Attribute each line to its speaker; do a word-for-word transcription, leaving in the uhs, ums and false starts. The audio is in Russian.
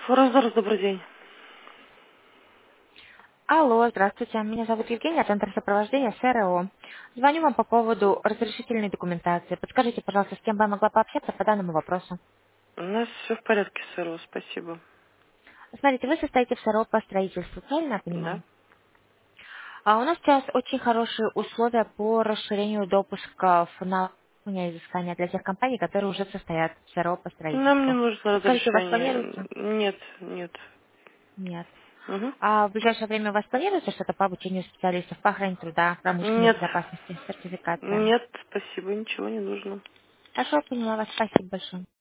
Speaker 1: Форозор, добрый день.
Speaker 2: Алло, здравствуйте. Меня зовут Евгения, Центр сопровождения СРО. Звоню вам по поводу разрешительной документации. Подскажите, пожалуйста, с кем бы я могла пообщаться по данному вопросу?
Speaker 1: У нас все в порядке, сэр, спасибо.
Speaker 2: Смотрите, вы состоите в СРО по строительству, правильно я
Speaker 1: Да?
Speaker 2: понимаю? А у нас сейчас очень хорошие условия по расширению допусков на изыскания для тех компаний, которые уже состоят в СРО по
Speaker 1: Нам не
Speaker 2: строительству.
Speaker 1: нужно
Speaker 2: Подскажите, у вас
Speaker 1: разрешение.
Speaker 2: планируется?
Speaker 1: Нет, нет.
Speaker 2: Нет.
Speaker 1: Угу.
Speaker 2: А в ближайшее время у вас планируется что-то по обучению специалистов по охране труда, промышленной
Speaker 1: Нет,
Speaker 2: безопасности, сертификация?
Speaker 1: нет, спасибо, ничего не нужно.
Speaker 2: Хорошо, поняла вас. Спасибо большое.